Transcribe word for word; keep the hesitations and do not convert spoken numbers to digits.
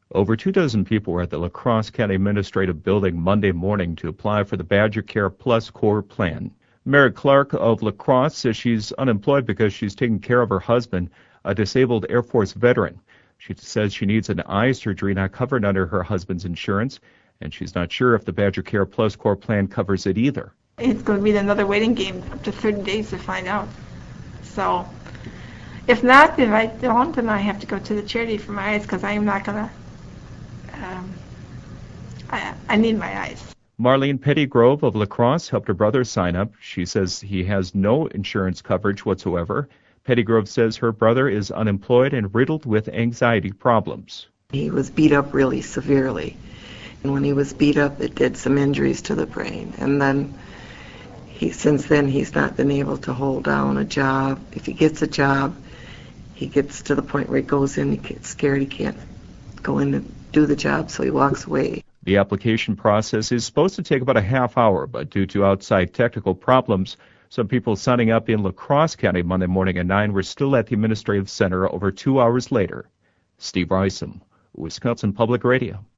Over two dozen people were at the La Crosse County Administrative Building Monday morning to apply for the Badger Care Plus Core Plan. Merritt Clark of La Crosse says she's unemployed because she's taking care of her husband, a disabled Air Force veteran. She says she needs an eye surgery not covered under her husband's insurance, and she's not sure if the Badger Care Plus Core Plan covers it either. It's going to be another waiting game, up to thirty days to find out. So, if not, if I don't, then I have to go to the charity for my eyes because I am not going to, um, I, I need my eyes. Marlene Pettygrove of La Crosse helped her brother sign up. She says he has no insurance coverage whatsoever. Pettygrove says her brother is unemployed and riddled with anxiety problems. He was beat up really severely. And when he was beat up, it did some injuries to the brain. And then he, since then, he's not been able to hold down a job. If he gets a job, he gets to the point where he goes in, he gets scared, he can't go in and do the job, so he walks away. The application process is supposed to take about a half hour, but due to outside technical problems, some people signing up in La Crosse County Monday morning at nine were still at the Administrative Center over two hours later. Steve Isom, Wisconsin Public Radio.